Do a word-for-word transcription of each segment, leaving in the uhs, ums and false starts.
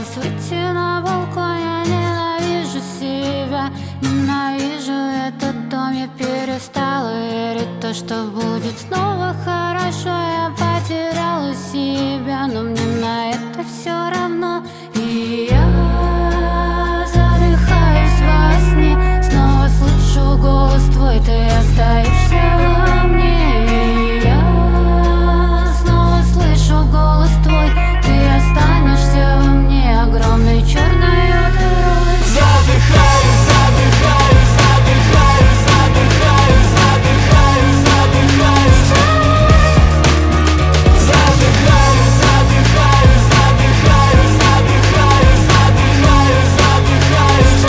Пытаюсь выйти на балкон, я ненавижу себя. Ненавижу этот дом, я перестала верить в то, что будет снова хорошо. Я потеряла себя, но мне на это все равно. И я задыхаюсь во сне, снова слышу голос твой, ты остаешься во мне. И я снова слышу голос твой, ты останешься во мне огромной черной дырой. Задыхаюсь, задыхаюсь, задыхаюсь, задыхаюсь, задыхаюсь, задыхаюсь. Задыхаюсь, задыхаюсь, задыхаюсь, задыхаюсь, задыхаюсь, задыхаюсь.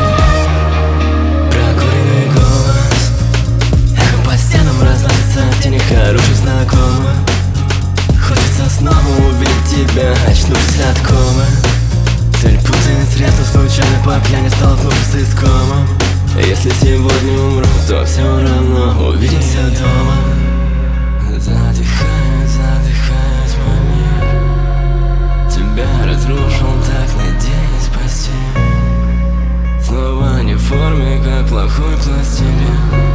Прокуренный голос, эхо по стенам разносится в тени хороших знакомых. Хочется снова увидеть тебя, очнувшись от комы. Цель путает средства, случайно по пьяни столкнувшись с искомом. Если сегодня умру, то все равно увидимся дома. Задыхаюсь, задыхаюсь, мой мир. Тебя разрушил, так надеясь спасти. Снова не в форме, как плохой пластилин.